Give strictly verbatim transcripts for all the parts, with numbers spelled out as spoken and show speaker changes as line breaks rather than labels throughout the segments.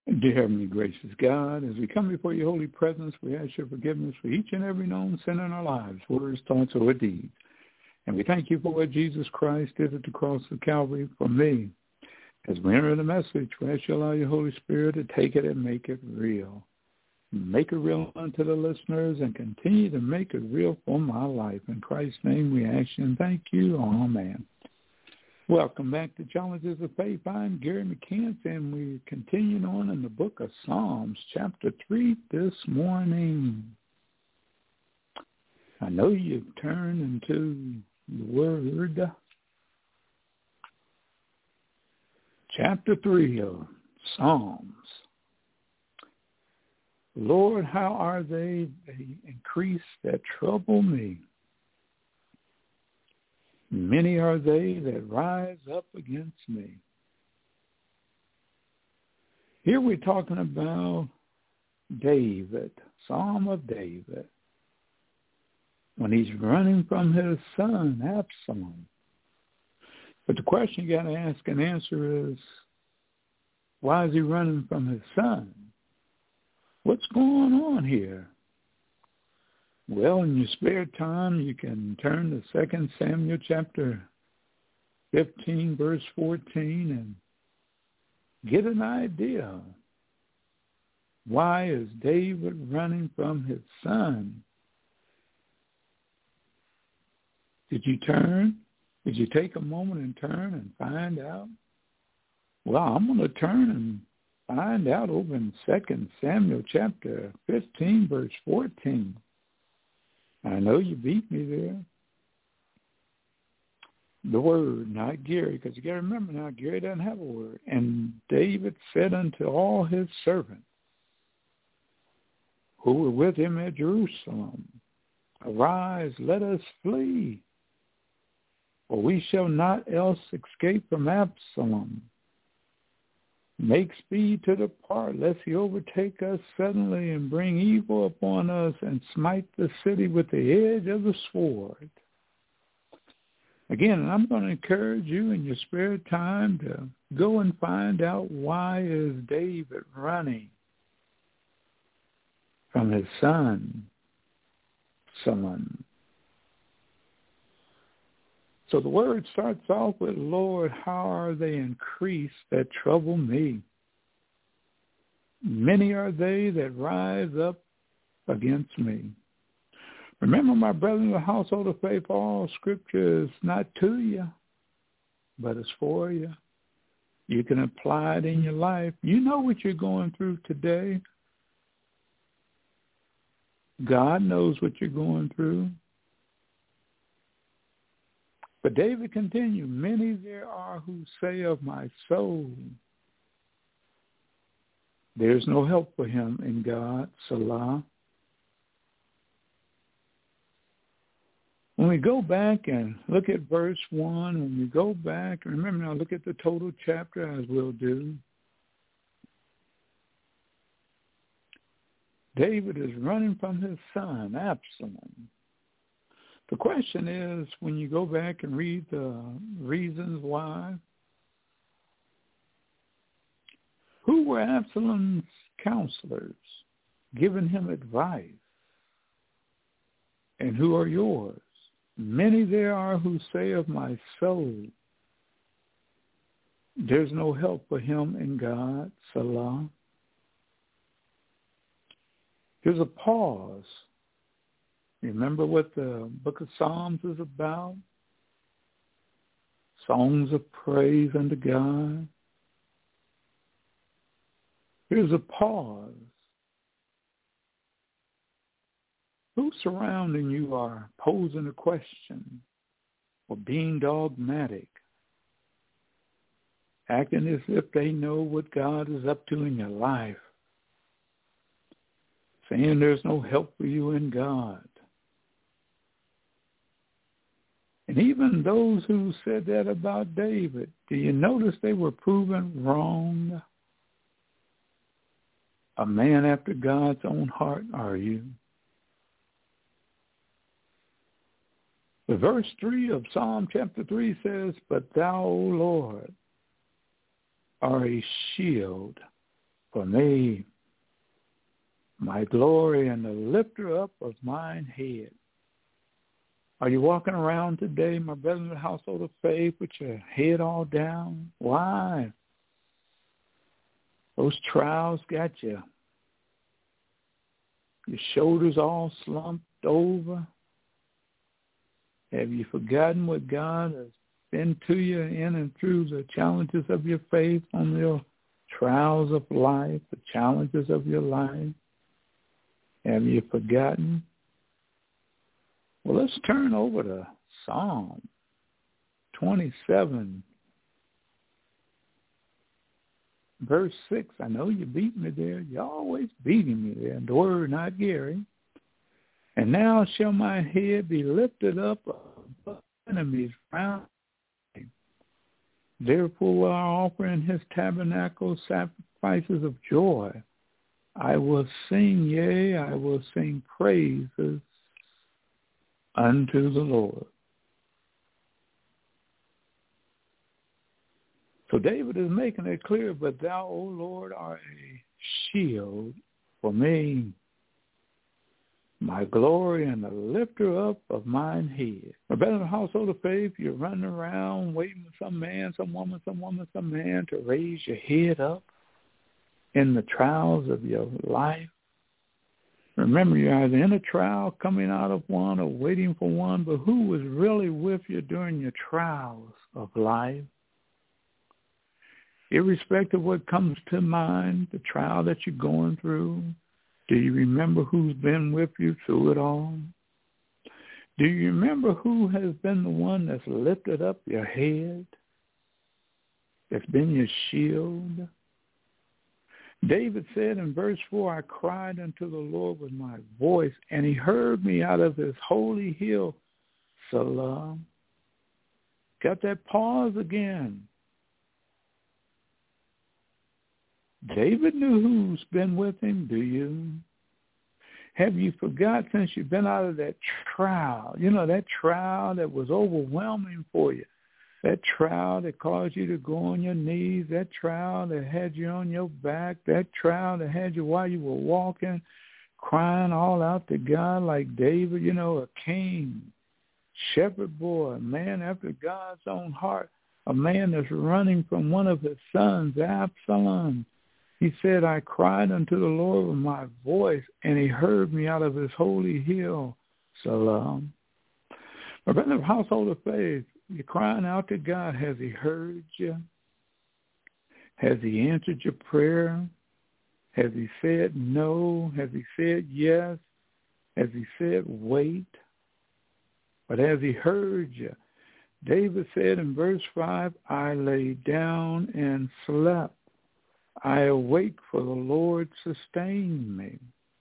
Dear Heavenly Gracious God, as we come before your holy presence, we ask your forgiveness for each and every known sin in our lives, words, thoughts, or deeds. And we thank you for what Jesus Christ did at the cross of Calvary for me. As we enter the message, we ask you allow your Holy Spirit to take it and make it real. Make it real unto the listeners and continue to make it real for my life. In Christ's name we ask you and thank you. Amen. Welcome back to Challenges of Faith. I'm Gary McCants, and we're continuing on in the book of Psalms, chapter three this morning. I know you've turned into the Word. Chapter three of Psalms. Lord, how are they, they increase that trouble me? Many are they that rise up against me. Here we're talking about David, Psalm of David, when he's running from his son, Absalom. But the question you got to ask and answer is, why is he running from his son? What's going on here? Well, in your spare time, you can turn to Second Samuel chapter fifteen, verse fourteen, and get an idea. Why is David running from his son? Did you turn? Did you take a moment and turn and find out? Well, I'm going to turn and find out over in Second Samuel chapter fifteen, verse fourteen. I know you beat me there. The word, not Gary, because you got to remember now, Gary doesn't have a word. And David said unto all his servants who were with him at Jerusalem, arise, let us flee, for we shall not else escape from Absalom. Make speed to depart, lest he overtake us suddenly and bring evil upon us and smite the city with the edge of the sword. Again, I'm going to encourage you in your spare time to go and find out, why is David running from his son, Absalom. So the word starts off with, Lord, how are they increased that trouble me? Many are they that rise up against me. Remember, my brethren of the household of faith, all scripture is not to you, but it's for you. You can apply it in your life. You know what you're going through today. God knows what you're going through. But David continued, many there are who say of my soul, there's no help for him in God, Salah. When we go back and look at verse one, when we go back, remember now, look at the total chapter as we'll do. David is running from his son, Absalom. The question is, when you go back and read the reasons why, who were Absalom's counselors giving him advice? And who are yours? Many there are who say of my soul, there's no help for him in God, Salah. Here's a pause. Remember what the book of Psalms is about? Songs of praise unto God. Here's a pause. Who surrounding you are posing a question or being dogmatic, acting as if they know what God is up to in your life, saying there's no help for you in God? And even those who said that about David, do you notice they were proven wrong? A man after God's own heart are you? The verse three of Psalm chapter three says, but thou, O Lord, are a shield for me, my glory and the lifter up of mine head. Are you walking around today, my brother in the household of faith, with your head all down? Why? Those trials got you. Your shoulders all slumped over. Have you forgotten what God has been to you in and through the challenges of your faith, on your trials of life, the challenges of your life? Have you forgotten? Well, let's turn over to Psalm twenty-seven, verse six. I know you beat me there. You're always beating me there. The word, not Gary. And now shall my head be lifted up above enemies round me. Therefore will I offer in his tabernacle sacrifices of joy. I will sing, yea, I will sing praises unto the Lord. So David is making it clear, but thou, O Lord, art a shield for me, my glory and the lifter up of mine head. My brother in the household of faith, you're running around waiting for some man, some woman, some woman, some man to raise your head up in the trials of your life. Remember, you're either in a trial, coming out of one, or waiting for one, but who was really with you during your trials of life? Irrespective of what comes to mind, the trial that you're going through, do you remember who's been with you through it all? Do you remember who has been the one that's lifted up your head, that's been your shield? David said in verse four, I cried unto the Lord with my voice, and he heard me out of his holy hill. Selah. Got that pause again. David knew who's been with him, do you? Have you forgot since you've been out of that trial, you know, that trial that was overwhelming for you, that trial that caused you to go on your knees, that trial that had you on your back, that trial that had you while you were walking, crying all out to God like David, you know, a king, shepherd boy, a man after God's own heart, a man that's running from one of his sons, Absalom. He said, I cried unto the Lord with my voice, and he heard me out of his holy hill. Salam. My brother, household of faith, you're crying out to God. Has he heard you? Has he answered your prayer? Has he said no? Has he said yes? Has he said wait? But has he heard you? David said in verse five, I lay down and slept. I awake, for the Lord sustained me.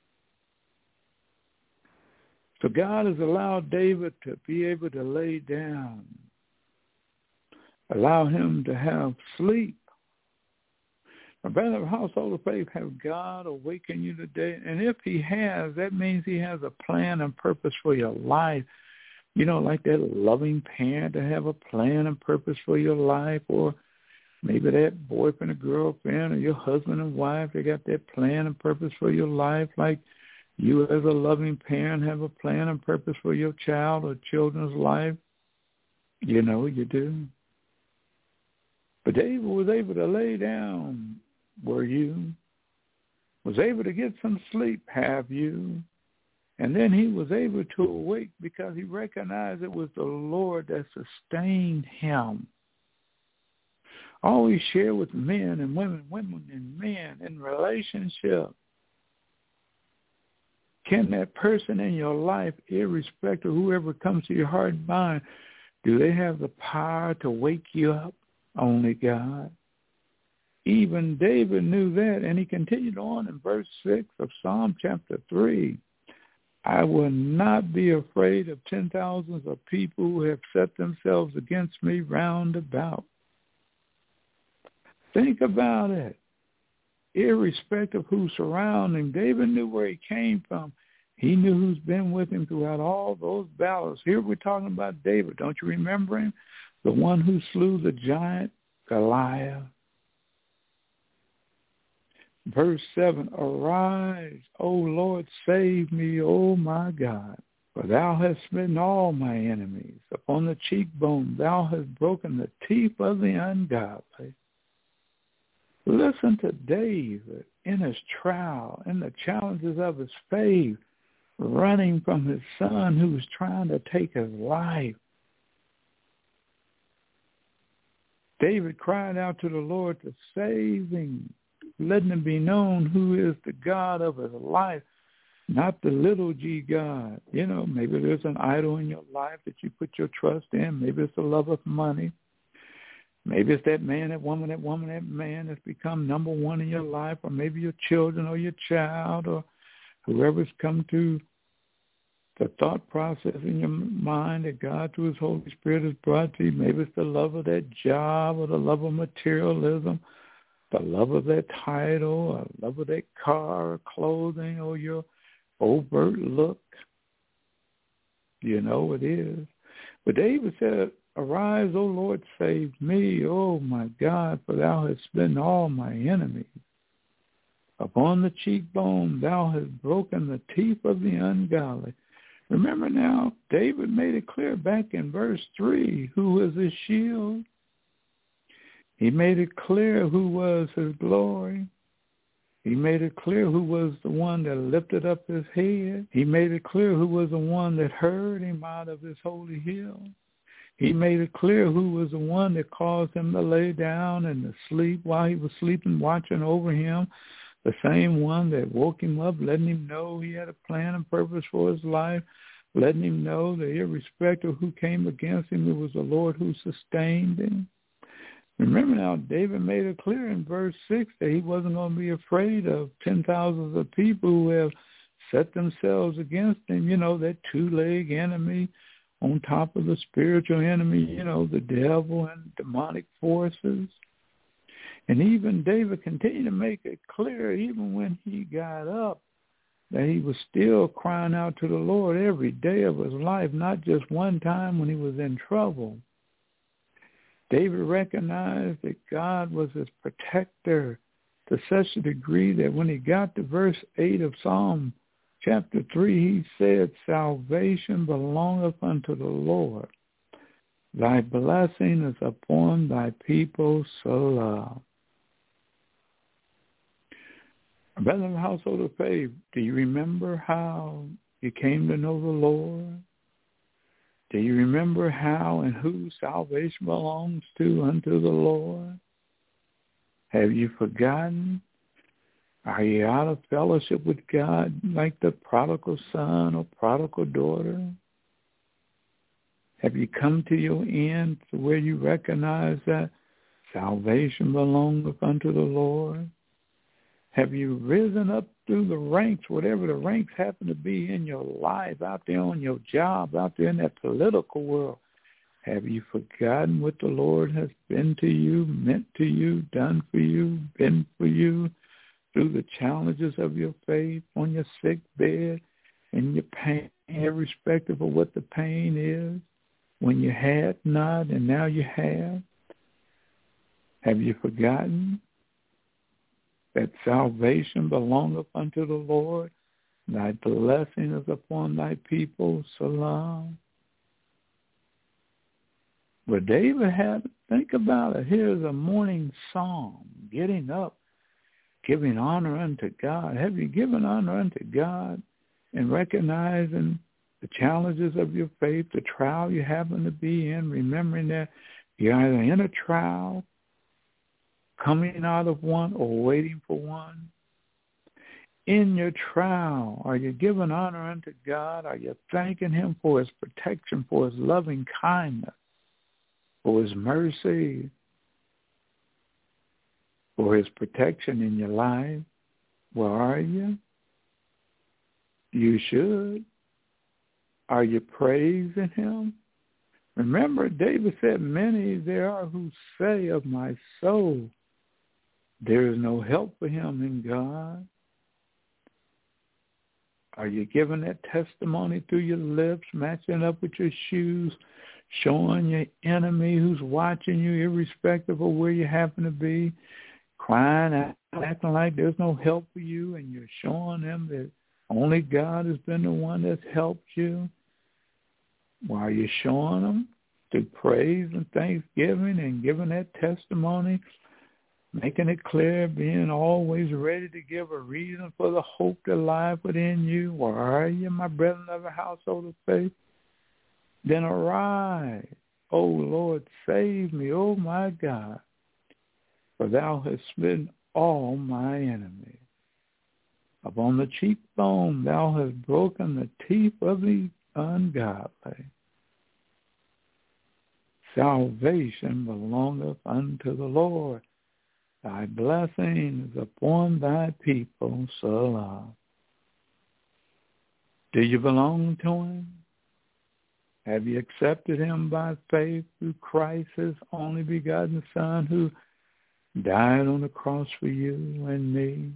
So God has allowed David to be able to lay down, allow him to have sleep. My brother, household of faith, have God awakened you today? And if he has, that means he has a plan and purpose for your life. You know, like that loving parent to have a plan and purpose for your life, or maybe that boyfriend or girlfriend or your husband and wife, they got that plan and purpose for your life, like you as a loving parent have a plan and purpose for your child or children's life. You know you do. But David was able to lay down, were you? Was able to get some sleep, have you? And then he was able to awake because he recognized it was the Lord that sustained him. Always share with men and women, women and men in relationship. Can that person in your life, irrespective of whoever comes to your heart and mind, do they have the power to wake you up? Only God. Even David knew that, and he continued on in verse six of Psalm chapter three. I will not be afraid of ten thousands of people who have set themselves against me round about. Think about it. Irrespective of who's surrounding, David knew where he came from. He knew who's been with him throughout all those battles. Here we're talking about David. Don't you remember him? The one who slew the giant Goliath. Verse seven, arise, O Lord, save me, O my God. For thou hast smitten all my enemies. Upon the cheekbone thou hast broken the teeth of the ungodly. Listen to David in his trial, in the challenges of his faith, running from his son who was trying to take his life. David cried out to the Lord to save him, letting him be known who is the God of his life, not the little g God. You know, maybe there's an idol in your life that you put your trust in. Maybe it's the love of money. Maybe it's that man, that woman, that woman, that man that's become number one in your life, or maybe your children or your child or whoever's come to the thought process in your mind that God through his Holy Spirit has brought to you. Maybe it's the love of that job or the love of materialism, the love of that title or love of that car or clothing or your overt look. You know it is. But David said, arise, O Lord, save me, O my God, for thou hast smitten all my enemies. Upon the cheekbone thou hast broken the teeth of the ungodly. Remember now, David made it clear back in verse three who was his shield. He made it clear who was his glory. He made it clear who was the one that lifted up his head. He made it clear who was the one that heard him out of his holy hill. He made it clear who was the one that caused him to lay down and to sleep while he was sleeping, watching over him. The same one that woke him up, letting him know he had a plan and purpose for his life, letting him know that irrespective of who came against him, it was the Lord who sustained him. Remember now, David made it clear in verse six that he wasn't going to be afraid of ten thousands of people who have set themselves against him, you know, that two-leg enemy on top of the spiritual enemy, you know, the devil and demonic forces. And even David continued to make it clear, even when he got up, that he was still crying out to the Lord every day of his life, not just one time when he was in trouble. David recognized that God was his protector to such a degree that when he got to verse eight of Psalm chapter three, he said, salvation belongeth unto the Lord. Thy blessing is upon thy people, Selah. Brother in the household of faith, do you remember how you came to know the Lord? Do you remember how and who salvation belongs to unto the Lord? Have you forgotten? Are you out of fellowship with God like the prodigal son or prodigal daughter? Have you come to your end to where you recognize that salvation belongeth unto the Lord? Have you risen up through the ranks, whatever the ranks happen to be in your life, out there on your job, out there in that political world? Have you forgotten what the Lord has been to you, meant to you, done for you, been for you through the challenges of your faith, on your sick bed, in your pain, irrespective of what the pain is, when you had not and now you have? Have you forgotten that salvation belongeth unto the Lord? Thy blessing is upon thy people, Salam. But David had, think about it, here's a morning psalm, getting up, giving honor unto God. Have you given honor unto God and recognizing the challenges of your faith, the trial you happen to be in, remembering that you're either in a trial, coming out of one, or waiting for one? In your trial, are you giving honor unto God? Are you thanking him for his protection, for his loving kindness, for his mercy, for his protection in your life? Where are you? You should. Are you praising him? Remember, David said, many there are who say of my soul, there is no help for him in God. Are you giving that testimony through your lips, matching up with your shoes, showing your enemy who's watching you, irrespective of where you happen to be, crying acting like there's no help for you, and you're showing them that only God has been the one that's helped you, while you're showing them through praise and thanksgiving and giving that testimony, making it clear, being always ready to give a reason for the hope that lies within you. Why are you, my brethren of the household of faith? Then arise, O Lord, save me, O my God, for thou hast smitten all my enemies. Upon the cheekbone thou hast broken the teeth of the ungodly. Salvation belongeth unto the Lord. Thy blessing is upon thy people, Salah. Do you belong to him? Have you accepted him by faith through Christ, his only begotten Son, who died on the cross for you and me?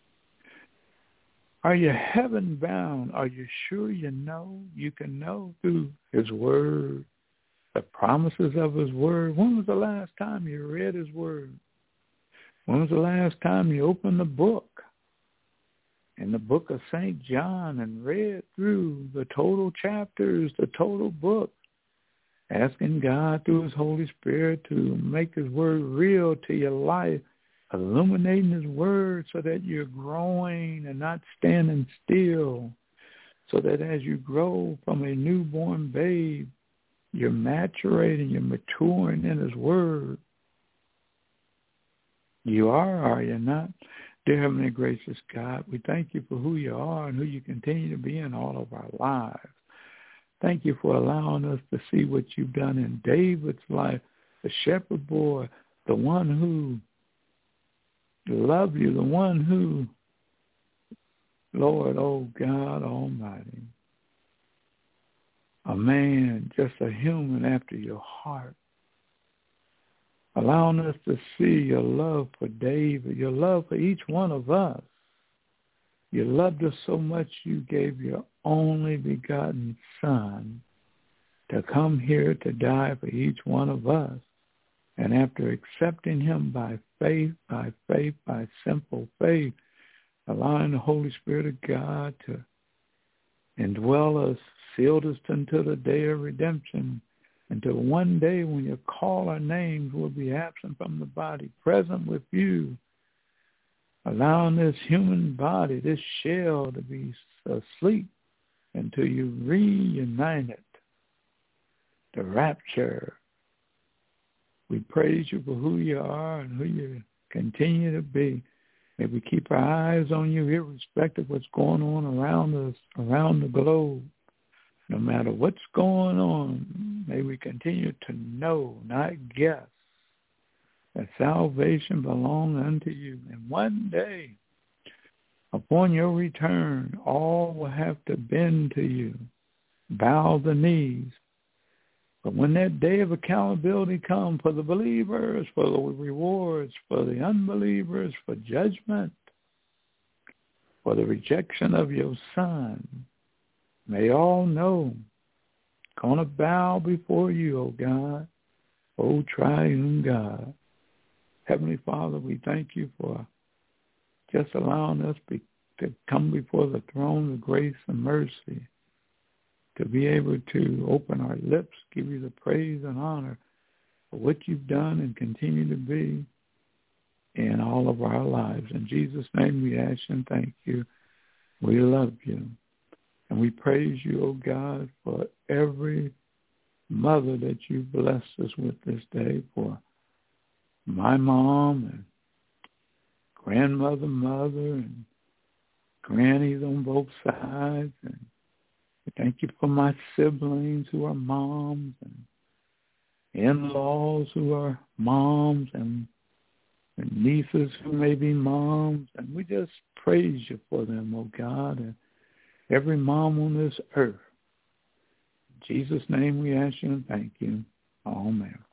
Are you heaven bound? Are you sure you know? You can know through his word, the promises of his word. When was the last time you read his word? When was the last time you opened the book in the book of Saint John and read through the total chapters, the total book, asking God through his Holy Spirit to make his word real to your life, illuminating his word so that you're growing and not standing still, so that as you grow from a newborn babe, you're maturating, you're maturing in his word. You are, are you not? Dear Heavenly Gracious God, we thank you for who you are and who you continue to be in all of our lives. Thank you for allowing us to see what you've done in David's life, the shepherd boy, the one who loved you, the one who, Lord, oh God Almighty, a man, just a human after your heart, allowing us to see your love for David, your love for each one of us. You loved us so much you gave your only begotten Son to come here to die for each one of us. And after accepting him by faith, by faith, by simple faith, allowing the Holy Spirit of God to indwell us, sealed us until the day of redemption, until one day when you call our names, we'll be absent from the body, present with you, allowing this human body, this shell, to be asleep until you reunite it, the rapture. We praise you for who you are and who you continue to be. May we keep our eyes on you irrespective of what's going on around us, around the globe. No matter what's going on, may we continue to know, not guess, that salvation belongs unto you. And one day, upon your return, all will have to bend to you, bow the knees. But when that day of accountability comes for the believers, for the rewards, for the unbelievers, for judgment, for the rejection of your Son, may all know, gonna bow before you, O God, O triune God. Heavenly Father, we thank you for just allowing us be, to come before the throne of grace and mercy, to be able to open our lips, give you the praise and honor for what you've done and continue to be in all of our lives. In Jesus' name we ask and thank you. We love you. And we praise you, O God, for every mother that you blessed us with this day, for my mom and grandmother, mother, and grannies on both sides. And thank you for my siblings who are moms and in-laws who are moms and, and nieces who may be moms. And we just praise you for them, O God, and every mom on this earth. In Jesus' name we ask you and thank you. Amen.